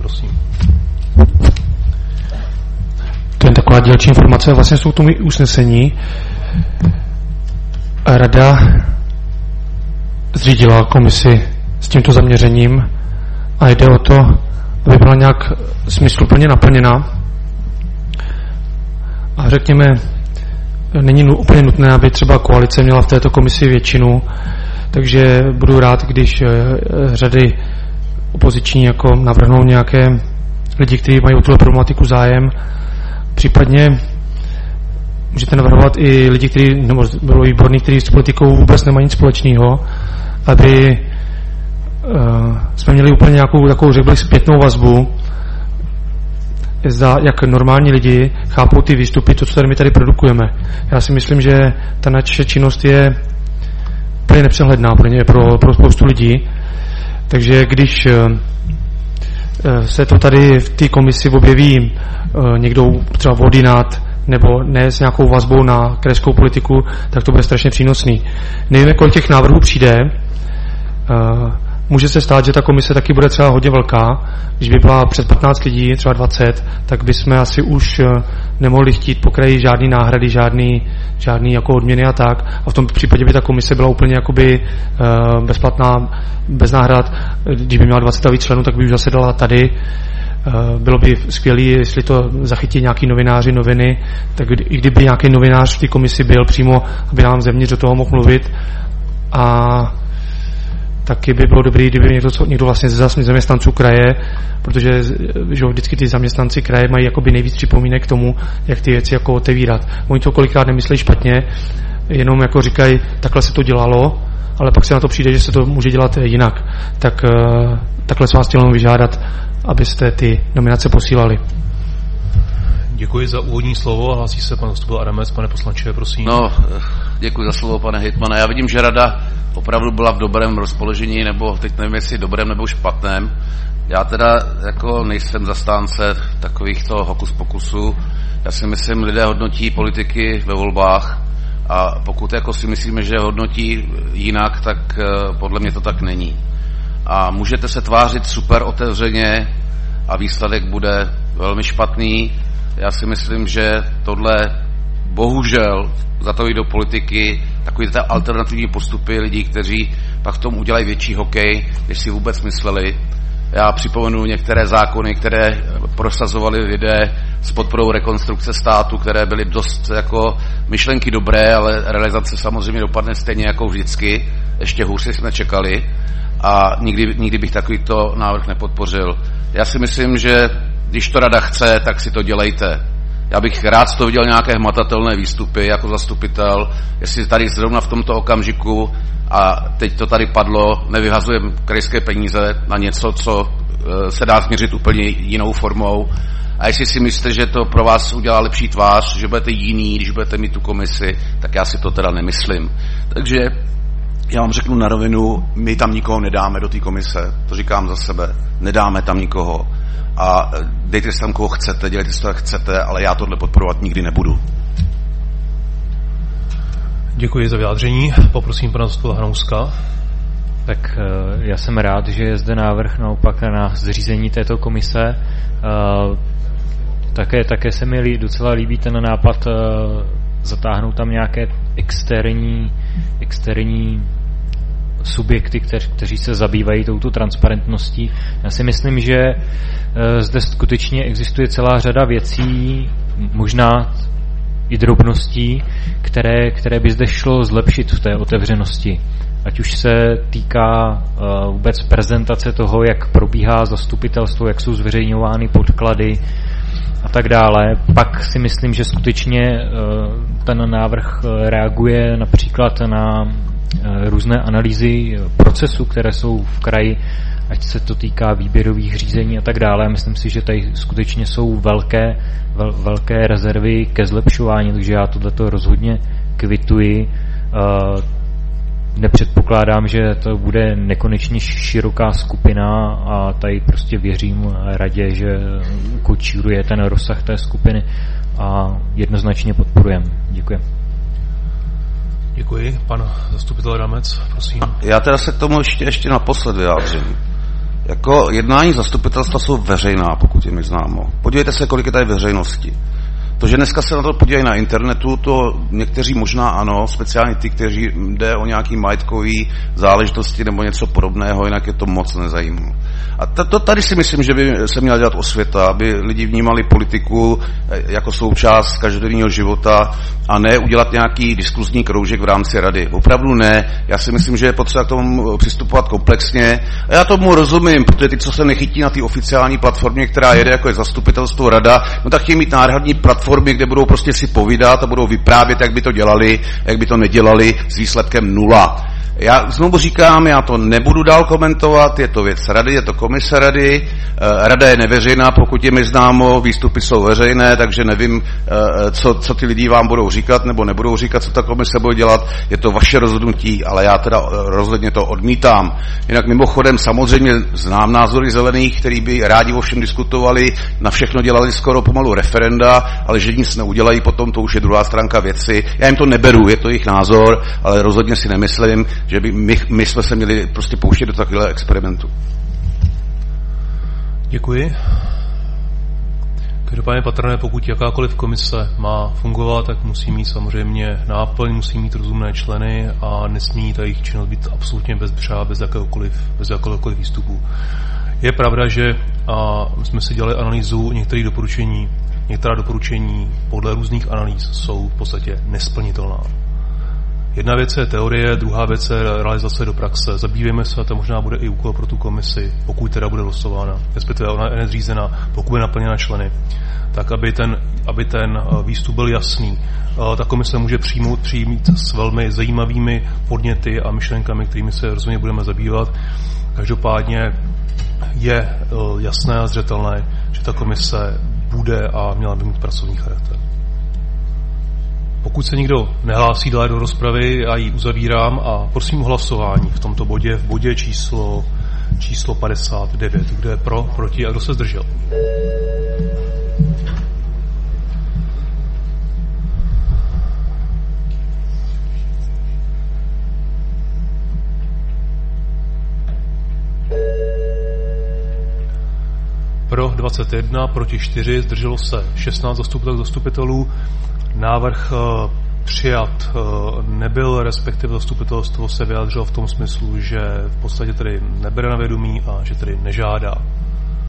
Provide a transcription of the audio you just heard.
prosím. To je taková dílčí informace. Vlastně jsou tomu usnesení. Rada zřídila komisi s tímto zaměřením a jde o to, aby byla nějak smysluplně naplněna. A řekněme, není úplně nutné, aby třeba koalice měla v této komisi většinu, takže budu rád, když řady opoziční jako navrhnou nějaké lidi, kteří mají o tuhle problematiku zájem. Případně můžete navrhovat i lidi, kteří, nebo bylo výborný, kteří s politikou vůbec nemají nic společného, aby jsme měli úplně nějakou takovou, řekl bych, zpětnou vazbu, jak normální lidi chápou ty výstupy, to, co my tady produkujeme. Já si myslím, že ta naše činnost je úplně nepřehledná pro spoustu lidí. Takže když se to tady v té komisi objeví někdo třeba ordinát nebo ne s nějakou vazbou na krajskou politiku, tak to bude strašně přínosný. Nevíme, kolik těch návrhů přijde. Může se stát, že ta komise taky bude třeba hodně velká. Když by byla přes 15 lidí, třeba 20, tak bychom asi už nemohli chtít po kraji žádný náhrady, žádný jako odměny a tak. A v tom případě by ta komise byla úplně jakoby bezplatná, bez náhrad. Když by měla 20 a víc členů, tak by už zasedala tady. Bylo by skvělé, jestli to zachytí nějaký novináři, noviny, tak i kdyby nějaký novinář v té komisi byl přímo, aby nám zevnitř do toho mohl mluvit. A taky by bylo dobré, kdyby někdo vlastně ze zaměstnanců kraje, protože že vždycky ty zaměstnanci kraje mají jakoby nejvíc připomínek k tomu, jak ty věci jako otevírat. Oni to kolikrát nemyslejí špatně, jenom jako říkají, takhle se to dělalo, ale pak se na to přijde, že se to může dělat jinak. Tak takhle se vás chtěl vyžádat, abyste ty nominace posílali. Děkuji za úvodní slovo a hlásí se pan zastupitel Adamec. Pane poslanče, prosím. No, děkuji za slovo, pane hejtmane. Já vidím, že rada opravdu byla v dobrém rozpoložení, nebo teď nevím, jestli dobrém nebo špatném. Já teda jako nejsem zastánce takovýchto hokus pokusů. Já si myslím, lidé hodnotí politiky ve volbách a pokud jako si myslíme, že hodnotí jinak, tak podle mě to tak není. A můžete se tvářit super otevřeně a výsledek bude velmi špatný. Já si myslím, že tohle bohužel za to jít do politiky takový ty alternativní postupy lidí, kteří pak v tom udělají větší hokej, než si vůbec mysleli. Já připomenu některé zákony, které prosazovali lidé s podporou Rekonstrukce státu, které byly dost jako myšlenky dobré, ale realizace samozřejmě dopadne stejně jako vždycky. Ještě hůř jsme čekali a nikdy bych takovýto návrh nepodpořil. Já si myslím, že když to rada chce, tak si to dělejte. Já bych rád z toho viděl nějaké hmatatelné výstupy jako zastupitel, jestli tady zrovna v tomto okamžiku, a teď to tady padlo, nevyhazujeme krajské peníze na něco, co se dá změřit úplně jinou formou. A jestli si myslíte, že to pro vás udělá lepší tvář, že budete jiný, když budete mít tu komisi, tak já si to teda nemyslím. Takže já vám řeknu na rovinu, my tam nikoho nedáme do té komise, to říkám za sebe, nedáme tam nikoho. A dejte si tam koho chcete, dělejte si to, jak chcete, ale já tohle podporovat nikdy nebudu. Děkuji za vyjádření. Poprosím pana zastupitele Hanouska. Tak já jsem rád, že je zde návrh naopak na zřízení této komise. Také se mi docela líbí ten nápad zatáhnout tam nějaké externí subjekty, kteří se zabývají touto transparentností. Já si myslím, že zde skutečně existuje celá řada věcí, možná i drobností, které by zde šlo zlepšit v té otevřenosti. Ať už se týká vůbec prezentace toho, jak probíhá zastupitelstvo, jak jsou zveřejňovány podklady a tak dále. Pak si myslím, že skutečně ten návrh reaguje například na různé analýzy procesů, které jsou v kraji, ať se to týká výběrových řízení a tak dále. Myslím si, že tady skutečně jsou velké rezervy ke zlepšování, takže já tohleto rozhodně kvituji. Nepředpokládám, že to bude nekonečně široká skupina a tady prostě věřím radě, že ukočíruje ten rozsah té skupiny a jednoznačně podporujem. Děkuji. Děkuji. Pan zastupitel Adamec, prosím. Já teda se k tomu ještě naposled vyjádřím. Jako jednání zastupitelstva jsou veřejná, pokud je mi známo. Podívejte se, kolik je tady veřejnosti. To, že dneska se na to podívají na internetu, to někteří možná ano, speciálně ty, kteří jde o nějaký majetkový záležitosti nebo něco podobného, jinak je to moc nezajímá. A to tady si myslím, že by se měla dělat osvěta, aby lidi vnímali politiku jako součást každodenního života a ne udělat nějaký diskuzní kroužek v rámci rady. Opravdu ne. Já si myslím, že je potřeba k tomu přistupovat komplexně. A já tomu rozumím, protože ty, co se nechytí na té oficiální platformě, která jede jako je zastupitelstvo rada, no tak chtějí mít náhradní platformy, kde budou prostě si povídat a budou vyprávět, jak by to dělali, jak by to nedělali s výsledkem 0. Já znovu říkám, já to nebudu dál komentovat, je to věc rady, je to komise rady, rada je neveřejná, pokud je mi známo, výstupy jsou veřejné, takže nevím, co ty lidi vám budou říkat nebo nebudou říkat, co ta komise bude dělat, je to vaše rozhodnutí, ale já teda rozhodně to odmítám. Jinak mimochodem samozřejmě znám názory zelených, který by rádi o všem diskutovali, na všechno dělali skoro pomalu referenda, ale že nic neudělají potom, to už je druhá stránka věci. Já jim to neberu, je to jejich názor, ale rozhodně si nemyslím, že by my jsme se měli prostě pouštět do takového experimentu. Děkuji. Každopádně patrné, pokud jakákoliv komise má fungovat, tak musí mít samozřejmě náplň, musí mít rozumné členy a nesmí ta jejich činnost být absolutně bez jakéhokoliv výstupu. Je pravda, že jsme si dělali analýzu některých doporučení. Některá doporučení podle různých analýz jsou v podstatě nesplnitelná. Jedna věc je teorie, druhá věc je realizace do praxe. Zabývejme se, a to možná bude i úkol pro tu komisi, pokud teda bude losována, respektive ona je nezřízena, pokud je naplněna členy, tak aby ten výstup byl jasný. Ta komise může přijmít s velmi zajímavými podněty a myšlenkami, kterými se rozhodně budeme zabývat. Každopádně je jasné a zřetelné, že ta komise bude a měla by mít pracovní charakter. Pokud se nikdo nehlásí dále do rozpravy, já ji uzavírám a prosím o hlasování v tomto bodě, v bodě číslo 59. Kdo je pro, proti a kdo se zdržel? Pro 21, proti 4, zdrželo se 16 zastupitelů. Návrh přijat nebyl, respektive zastupitelstvo se vyjádřilo v tom smyslu, že v podstatě tedy nebere na vědomí a že tedy nežádá.